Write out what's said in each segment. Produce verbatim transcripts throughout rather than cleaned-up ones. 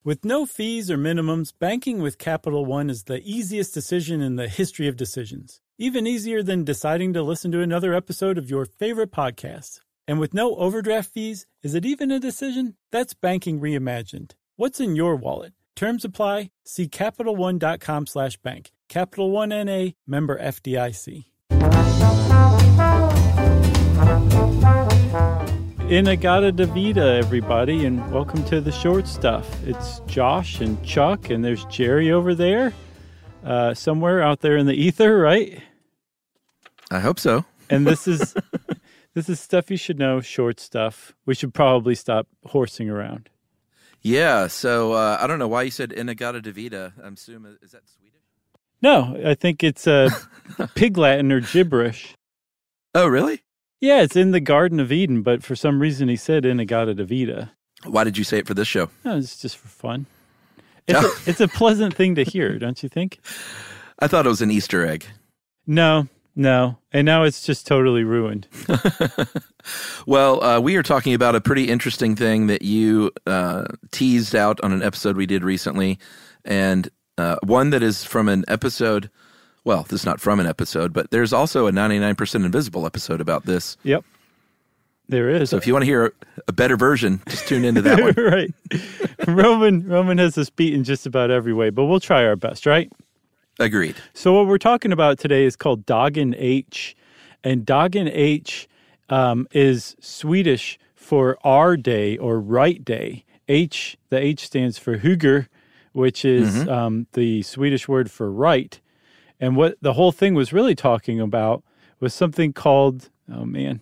With no fees or minimums, banking with Capital One is the easiest decision in the history of decisions. Even easier than deciding to listen to another episode of your favorite podcast. And with no overdraft fees, is it even a decision? That's banking reimagined. What's in your wallet? Terms apply. See CapitalOne.com slash bank. Capital One N A, member F D I C. Inagata Davida, everybody, and welcome to the short stuff. It's Josh and Chuck, and there's Jerry over there, uh, somewhere out there in the ether, right? I hope so. And this is this is stuff you should know, short stuff. We should probably stop horsing around. Yeah, so uh, I don't know why you said Inagata Davida. I'm assuming, is that Swedish? No, I think it's uh, Pig Latin or gibberish. Oh, really? Yeah, it's in the Garden of Eden, but for some reason he said Inagata Davida. Why did you say it for this show? No, it's just for fun. It's, a, it's a pleasant thing to hear, don't you think? I thought it was an Easter egg. No, no. And now it's just totally ruined. Well, uh, we are talking about a pretty interesting thing that you uh, teased out on an episode we did recently, and uh, one that is from an episode... Well, this is not from an episode, but there's also a ninety-nine percent Invisible episode about this. Yep. There is. So if you want to hear a better version, just tune into that one. Right. Roman Roman has us beat in just about every way, but we'll try our best, right? Agreed. So what we're talking about today is called Dagen H, and Dagen H um, is Swedish for our day or right day. H, the H stands for Huger, which is mm-hmm. um, the Swedish word for right. And what the whole thing was really talking about was something called, oh man,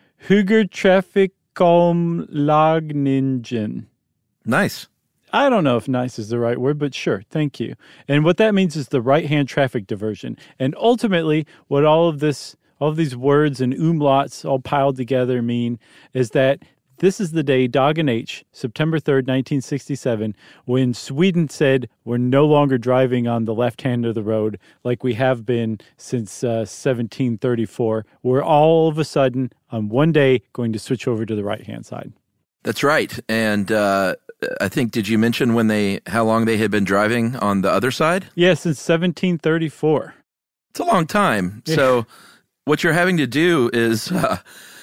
Högertrafikomläggningen. Nice. I don't know if nice is the right word, but sure, thank you. And what that means is the right-hand traffic diversion. And ultimately, what all of this, all of these words and umlauts all piled together mean is that this is the day, Dagen H, September third, nineteen sixty-seven, when Sweden said we're no longer driving on the left hand of the road like we have been since uh, seventeen thirty-four. We're all of a sudden, on one day, going to switch over to the right-hand side. That's right. And uh, I think, did you mention when they, how long they had been driving on the other side? Yeah, since seventeen thirty-four. It's a long time. So what you're having to do is... Uh,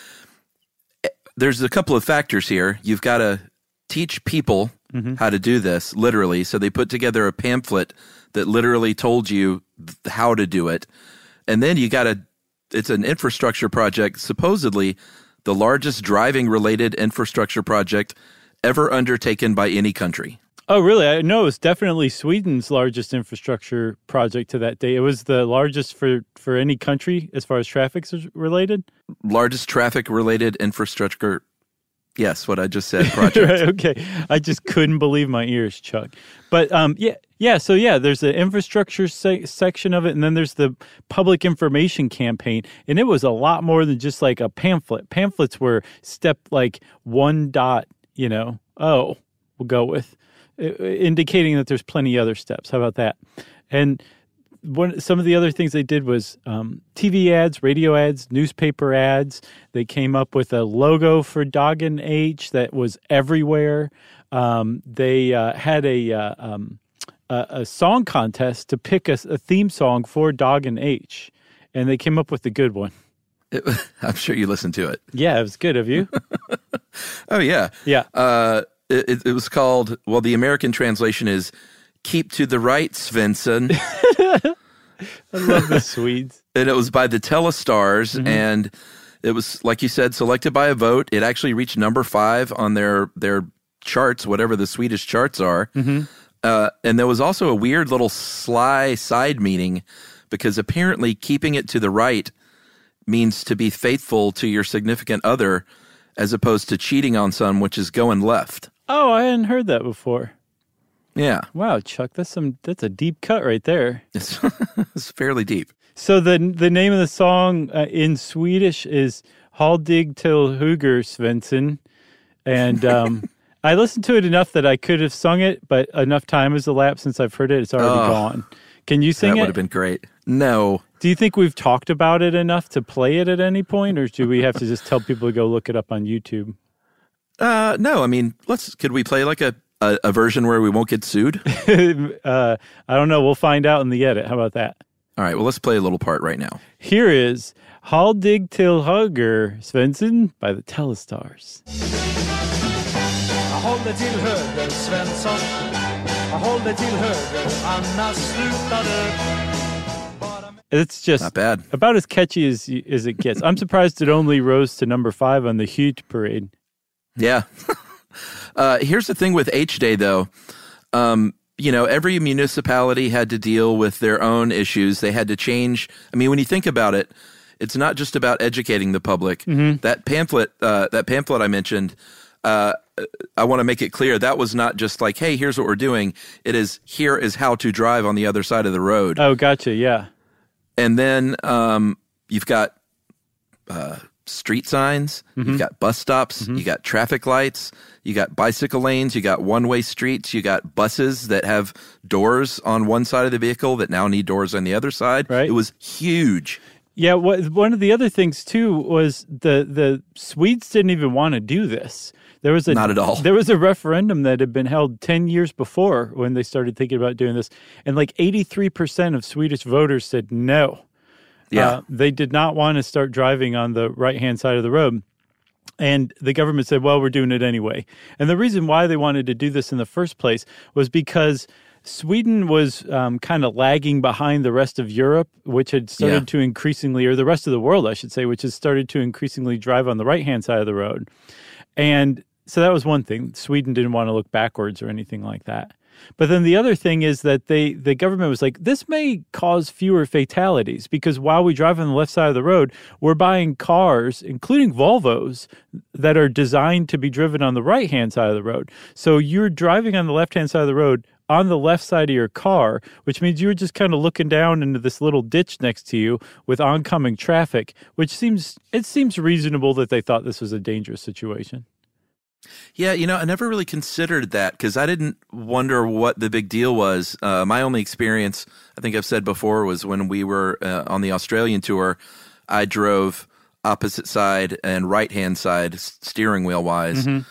There's a couple of factors here. You've got to teach people mm-hmm. how to do this, literally. So they put together a pamphlet that literally told you how to do it. And then you got to, it's an infrastructure project, supposedly the largest driving-related infrastructure project ever undertaken by any country. Oh, really? I know it's definitely Sweden's largest infrastructure project to that day. It was the largest for, for any country as far as traffic is related? Largest traffic-related infrastructure, yes, what I just said, project. Right, okay. I just couldn't believe my ears, Chuck. But um, yeah, yeah. So yeah, there's the infrastructure se- section of it, and then there's the public information campaign, and it was a lot more than just like a pamphlet. Pamphlets were step like one dot, you know, oh, we'll go with. Indicating that there's plenty other steps. How about that? And one, some of the other things they did was um, T V ads, radio ads, newspaper ads. They came up with a logo for Dagen H that was everywhere. Um, they uh, had a, uh, um, a a song contest to pick a, a theme song for Dagen H, and they came up with a good one. It, I'm sure you listened to it. Yeah, it was good. Have you? Oh, yeah. Yeah. Uh, It, it was called, well, the American translation is Keep to the Right, Svensson. I love the Swedes. And it was by the Telestars, mm-hmm. and it was, like you said, selected by a vote. It actually reached number five on their, their charts, whatever the Swedish charts are. Mm-hmm. Uh, and there was also a weird little sly side meaning, because apparently keeping it to the right means to be faithful to your significant other as opposed to cheating on some, which is going left. Oh, I hadn't heard that before. Yeah. Wow, Chuck, that's some that's a deep cut right there. It's, it's fairly deep. So the the name of the song uh, in Swedish is Haldig till Huger Svensson, and um, I listened to it enough that I could have sung it, but enough time has elapsed since I've heard it; it's already oh, gone. Can you sing it? That would have been great. No. Do you think we've talked about it enough to play it at any point, or do we have to just tell people to go look it up on YouTube? Uh, no, I mean, let's. Could we play like a a, a version where we won't get sued? uh, I don't know. We'll find out in the edit. How about that? All right, well, let's play a little part right now. Here is Haldig till Höger, Svensson by the Telestars. Håll dig till höger, Svensson. Håll dig till höger, annars slutar du. It's just not bad. About as catchy as as it gets. I'm surprised it only rose to number five on the Hit parade. Yeah. uh, here's the thing with H-Day, though. Um, you know, every municipality had to deal with their own issues. They had to change. I mean, when you think about it, it's not just about educating the public. Mm-hmm. That pamphlet, uh, that pamphlet I mentioned, uh, I want to make it clear that was not just like, hey, here's what we're doing. It is, here is how to drive on the other side of the road. Oh, gotcha. Yeah. And then um, you've got uh, street signs, mm-hmm. you've got bus stops, mm-hmm. you got traffic lights, you got bicycle lanes, you got one-way streets, you got buses that have doors on one side of the vehicle that now need doors on the other side. Right. It was huge. Yeah, what, one of the other things, too, was the, the Swedes didn't even want to do this. There was a, Not at all. There was a referendum that had been held ten years before when they started thinking about doing this, and like eighty-three percent of Swedish voters said no. Yeah. Uh, they did not want to start driving on the right-hand side of the road. And the government said, well, we're doing it anyway. And the reason why they wanted to do this in the first place was because Sweden was um, kind of lagging behind the rest of Europe, which had started yeah. to increasingly, or the rest of the world, I should say, which has started to increasingly drive on the right-hand side of the road. And so that was one thing. Sweden didn't want to look backwards or anything like that. But then the other thing is that they the government was like, this may cause fewer fatalities because while we drive on the left side of the road, we're buying cars, including Volvos, that are designed to be driven on the right-hand side of the road. So you're driving on the left-hand side of the road on the left side of your car, which means you're just kind of looking down into this little ditch next to you with oncoming traffic, which seems it seems reasonable that they thought this was a dangerous situation. Yeah, you know, I never really considered that because I didn't wonder what the big deal was. Uh, my only experience, I think I've said before, was when we were uh, on the Australian tour. I drove opposite side and right-hand side steering wheel-wise. Mm-hmm.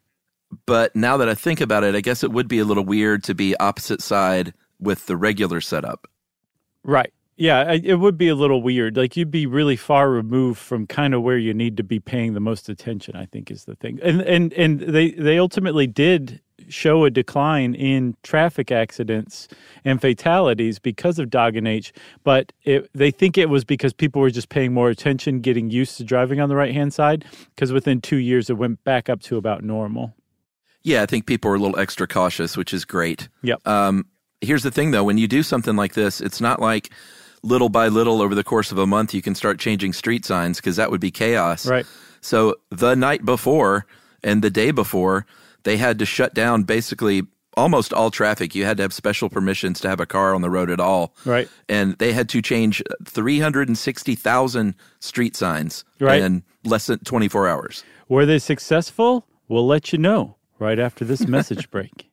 But now that I think about it, I guess it would be a little weird to be opposite side with the regular setup. Right. Yeah, it would be a little weird. Like, you'd be really far removed from kind of where you need to be paying the most attention, I think, is the thing. And and and they, they ultimately did show a decline in traffic accidents and fatalities because of Dagen H, but it, they think it was because people were just paying more attention, getting used to driving on the right-hand side, because within two years it went back up to about normal. Yeah, I think people are a little extra cautious, which is great. Yep. Um, here's the thing, though. When you do something like this, it's not like little by little over the course of a month you can start changing street signs because that would be chaos. Right. So the night before and the day before, they had to shut down basically almost all traffic. You had to have special permissions to have a car on the road at all. Right. And they had to change three hundred sixty thousand street signs right. in less than twenty-four hours. Were they successful? We'll let you know right after this message break.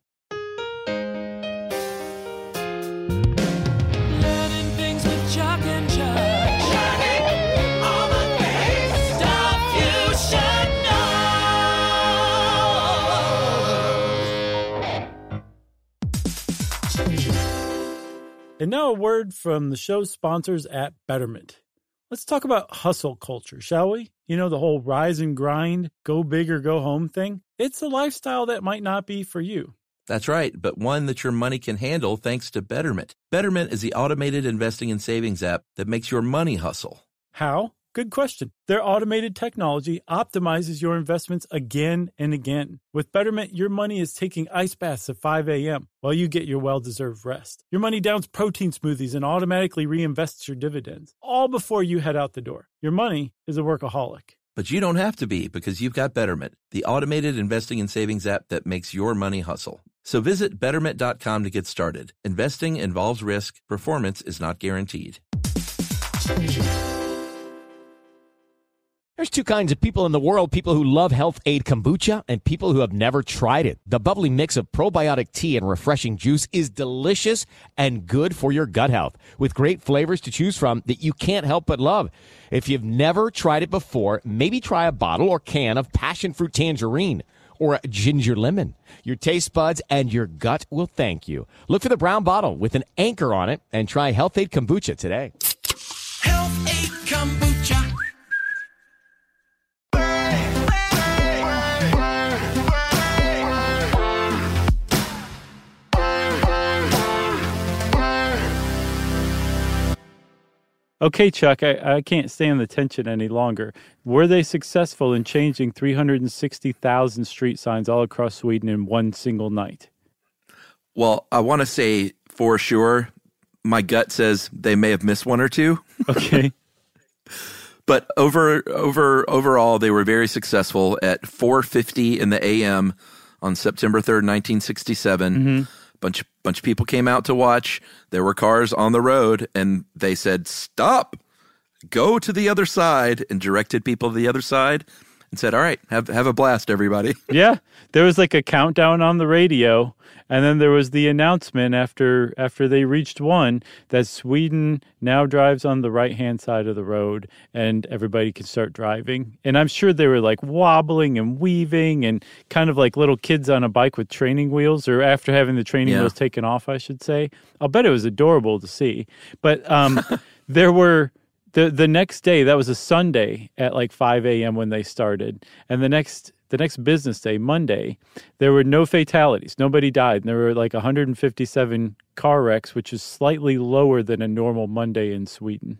And now a word from the show's sponsors at Betterment. Let's talk about hustle culture, shall we? You know, the whole rise and grind, go big or go home thing. It's a lifestyle that might not be for you. That's right, but one that your money can handle thanks to Betterment. Betterment is the automated investing and savings app that makes your money hustle. How? Good question. Their automated technology optimizes your investments again and again. With Betterment, your money is taking ice baths at five a.m. while you get your well-deserved rest. Your money downs protein smoothies and automatically reinvests your dividends, all before you head out the door. Your money is a workaholic. But you don't have to be because you've got Betterment, the automated investing and savings app that makes your money hustle. So visit betterment dot com to get started. Investing involves risk. Performance is not guaranteed. There's two kinds of people in the world, people who love Health Aid Kombucha and people who have never tried it. The bubbly mix of probiotic tea and refreshing juice is delicious and good for your gut health, with great flavors to choose from that you can't help but love. If you've never tried it before, maybe try a bottle or can of passion fruit tangerine, or ginger lemon. Your taste buds and your gut will thank you. Look for the brown bottle with an anchor on it and try Health-Ade Kombucha today. Health-Ade Kombucha. Okay, Chuck, I, I can't stand the tension any longer. Were they successful in changing three hundred sixty thousand street signs all across Sweden in one single night? Well, I want to say for sure, my gut says they may have missed one or two. Okay. But over over overall, they were very successful. At four fifty in the A M on September third, nineteen sixty-seven. Mm-hmm. Bunch bunch of people came out to watch. There were cars on the road, and they said, "Stop, go to the other side," and directed people to the other side and said, "All right, have have a blast, everybody." Yeah, there was like a countdown on the radio, and then there was the announcement after after they reached one that Sweden now drives on the right-hand side of the road, and everybody can start driving. And I'm sure they were like wobbling and weaving and kind of like little kids on a bike with training wheels, or after having the training yeah. wheels taken off, I should say. I'll bet it was adorable to see. But um, there were... The the next day, that was a Sunday at like five a.m. when they started. And the next the next business day, Monday, there were no fatalities. Nobody died. And there were like one hundred fifty-seven car wrecks, which is slightly lower than a normal Monday in Sweden.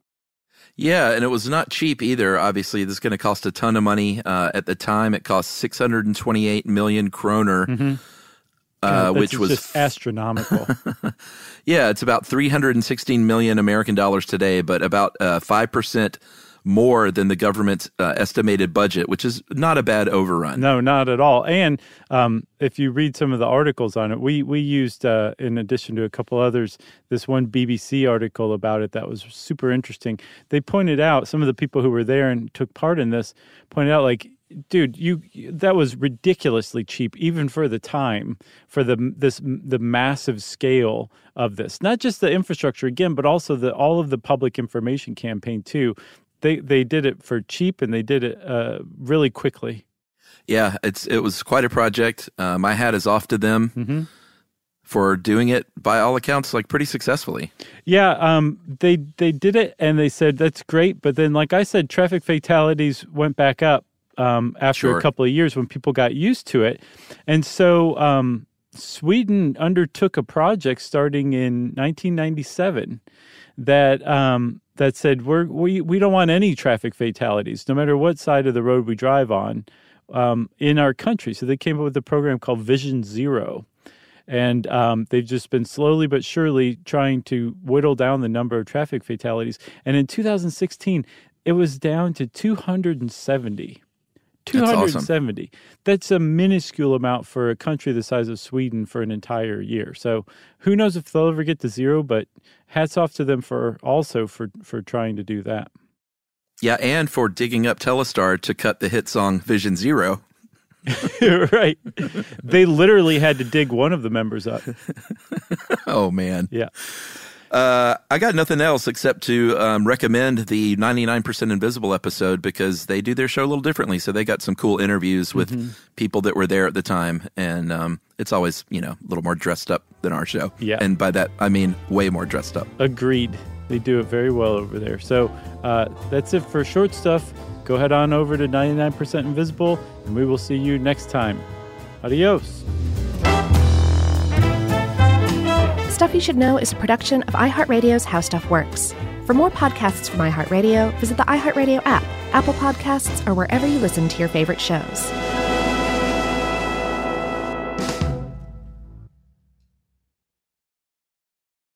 Yeah, and it was not cheap either. Obviously, this is going to cost a ton of money. Uh, at the time, it cost six hundred twenty-eight million kroner. Mm-hmm. Uh, God, which was just astronomical. Yeah, it's about three hundred sixteen million American dollars today, but about uh, five percent more than the government's uh, estimated budget, which is not a bad overrun. No, not at all. And um, if you read some of the articles on it, we we used, uh, in addition to a couple others, this one B B C article about it that was super interesting. They pointed out, some of the people who were there and took part in this pointed out, like, dude, you that was ridiculously cheap, even for the time, for the this the massive scale of this. Not just the infrastructure again, but also the all of the public information campaign too. They they did it for cheap, and they did it uh, really quickly. Yeah, it's it was quite a project. Uh, my hat is off to them mm-hmm. for doing it, by all accounts, like pretty successfully. Yeah, um, they they did it, and they said that's great. But then, like I said, traffic fatalities went back up. Um, after sure. a couple of years when people got used to it. And so um, Sweden undertook a project starting in nineteen ninety-seven that um, that said, We're, we we don't want any traffic fatalities, no matter what side of the road we drive on, um, in our country. So they came up with a program called Vision Zero. And um, they've just been slowly but surely trying to whittle down the number of traffic fatalities. And in two thousand sixteen, it was down to two hundred seventy. two hundred seventy. That's awesome. That's a minuscule amount for a country the size of Sweden for an entire year. So who knows if they'll ever get to zero, but hats off to them for also for, for trying to do that. Yeah, and for digging up Telestar to cut the hit song Vision Zero. Right. They literally had to dig one of the members up. Oh, man. Yeah. Uh, I got nothing else except to um, recommend the ninety-nine percent Invisible episode, because they do their show a little differently. So they got some cool interviews with mm-hmm. people that were there at the time. And um, it's always, you know, a little more dressed up than our show. Yeah. And by that, I mean way more dressed up. Agreed. They do it very well over there. So uh, that's it for short stuff. Go head on over to ninety-nine percent Invisible, and we will see you next time. Adios. Stuff You Should Know is a production of iHeartRadio's How Stuff Works. For more podcasts from iHeartRadio, visit the iHeartRadio app, Apple Podcasts, or wherever you listen to your favorite shows.